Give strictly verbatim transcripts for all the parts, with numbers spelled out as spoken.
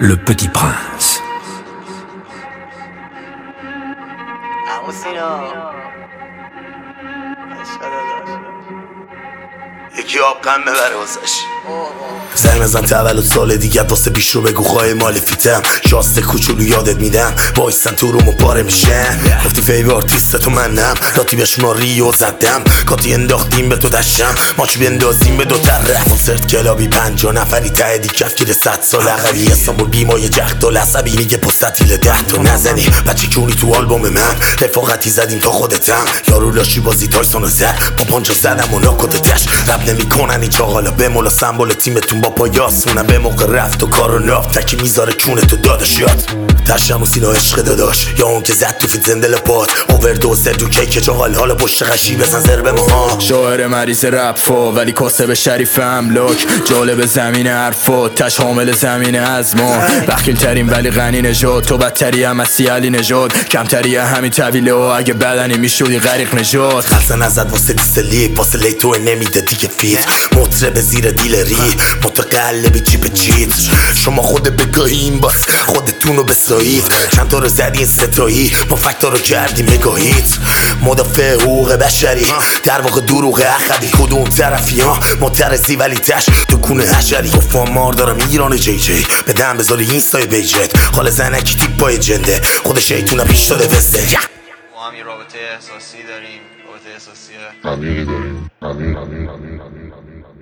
Le Petit Prince. یکی آب قم ببره واسش زن نزن تولد سال دیگه واسه پیش رو بگو خواهی مال فیتم شاسته کوچولو یادت میدم وایستن تو رومو پاره میشن گفتی فیو آرتیست تو منم راتی بهش ما ریو زدم کاتی انداختیم به تو دشم ماچ بندازیم به دو طرف کنسرت کلابی پنجا نفری ته دی کف گیره صد سال عقبی استانبول بیمای جهد و لسبی میگه پستیل ده تا نزنی بچه کونی تو آلبوم من رفاقتی زدیم تا خودتم یارو لاشی بازی تایسونو زد با پانجا زدم و ناکتتش رب نمیکنن این چاقالا به مولا سمبول تیمتون با پایاسونم به موقع رفت و کارو ناف تکی میذاره کونه تو داداشیات تشم و سینا عشق داداش یا اون که زد تو فیت زنده لپات اووردوز دو کیک چاقال حالا پشت قشی بزن زربه ماها شاعر مریض رپا ولی کاسب شریف املاک جالب زمین حرفا تش حامل زمین از ما بخیل ترین ولی غنی نژاد تو بدتری هم از علی نژاد کمتری همین طویله و اگه بدنی میشودی غریق نژاد خلصه نزد واسه دیسلیک واسه لیتو نمیده دیگه فیت مطرب زیر دیلری متقلبی چی به چیت شما خود بگاهیم باز خودتونو بسایید چند تا رو زدین ستایی ما فکتا رو کردیم نگاهید مدافع حقوق بشری در واقع دروغ اخدی کدوم طرفی ها معترضی ولی تش تو کونه حشری گفتم مار دارم ایران جی جی بدم بذاری اینستای بیجت حال زنکی تیپ پای جنده خود شیطونه پیش شده وسته ما هم یه رابطه احساسی داریم رابطه احساسی عمیقی داریم عمیق عمیق عمیق عمیق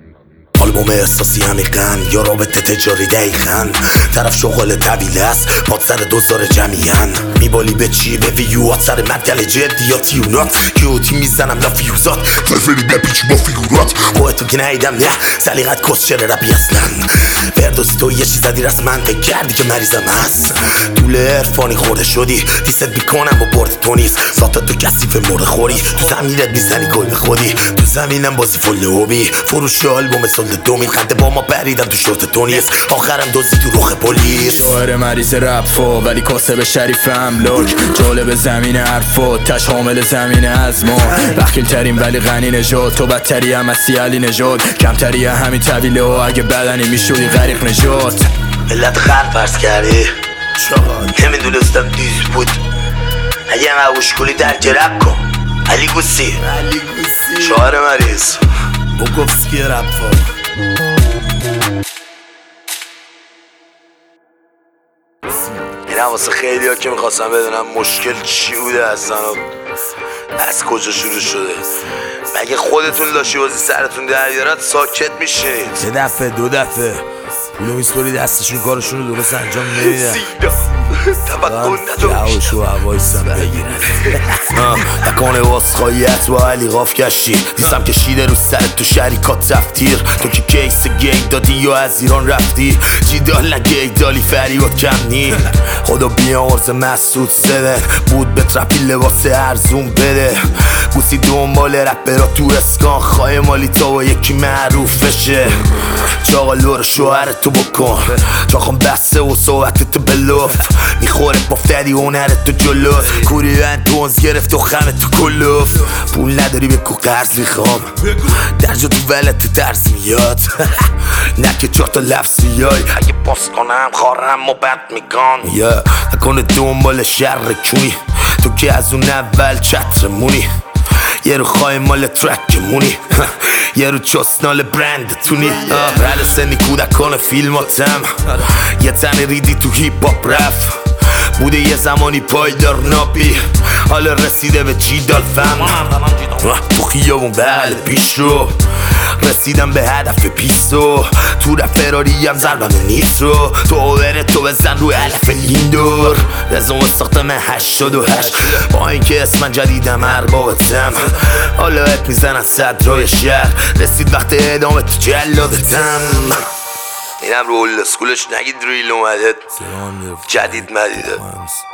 آلبوم احساسی عمیقن یا رابطه تجاری دقیقن طرف شغل طویله است پاد سر دوزار جمعیان میبالی به چی به ویوات سر مدل جدی یا تیونات کیوتی میزنم لا فیوزات فرفری بپیچی با فیگورات خودتو که نهیدم نه سلیقت کس چره ربی اصلا فردوسی تو یه چیز زدی رسم من فکر کردی که مریضم هست طول عرفانی خورده شدی دیست بیکنم با برد تو نیست ساتا تو کسیف مرد خوری تو زمینت میزنی گل به خودی تو زمینم بازی فل هوبی فروش آلبوم سال دومین خنده با ما پریدم تو شورت تو نیست آخرم دوزی تو رخ پلیس شاعر مریض رپا ولی کاسب شریف املاک جالب زمین حرفا تش حامل زمین از ما بخیل ترین ولی غنی نژاد تو بدتری هم از علی نژاد کمتری همین طویله و اگه بدنی میشودی غریق نژاد ملت خر فرض کردی نمیدونستم دیز بود اگه مهوش کلی درک رب کن علی گوسی شاعر مریض بوکوفسکی رپا اینم واسه خیلی ها که میخواستم بدونم مشکل چی بوده اصلا از کجا شروع شده مگه خودتون لاشی بازی سرتون در بیارد ساکت میشینید سه دفعه دو دفعه پولو میسپاری دستشون کارشون رو درست انجام نمیدن تبکن نداشت هواشو هوایستم بگیرن نکنه واسخاییت و علی غاف کشی دیستم کشیده رو سرت تو شریکات تفتیر تو که کیس گی دادی یا از ایران رفتی جیدال نگی دالی فریاد کم نی خدا بیامرز مسعود سده بود به ترپی لباس ارزون بده گوسی دنبال رپرا تو اسکان خواهی مالی تا با یکی معروف بشه چاقا لور شوهرتو بکن چاقم بسته و صحبتتو بلوف میخوره بافتدی هنرتو جلوف کوری بند دونز گرفت و خمتو کلوف پول نداری بگو قرض میخوام در جا تو ولت درس میاد نکه چهار تا لفظیای اگه پاس کنم خارم و بد میگان یا نکنه دنبال شر کونی تو که از اون اول چتر مونی یه رو خواهی مال ترک مونی یه رو چسنال برند تونی رد سنی کودکان فیلماتم یه تن ریدی تو هیپ هاپ رف بوده یه زمانی پایدار نابی حالا رسیده به جیدال فهم تو خیابون بله پیش رو رسیدم به هدف پیسو تو رفراری هم زربم نیترو تو اووره تو بزن رو علف لیندور رزوم ساختم هشتاد و هشت با اینکه اسم جدیدم اربابتم حالا ات میزنن صدرای شهر رسید وقت ادامه تو جلادتم اینم رو اول اسکولش نگید ریل اومده جدید مدیده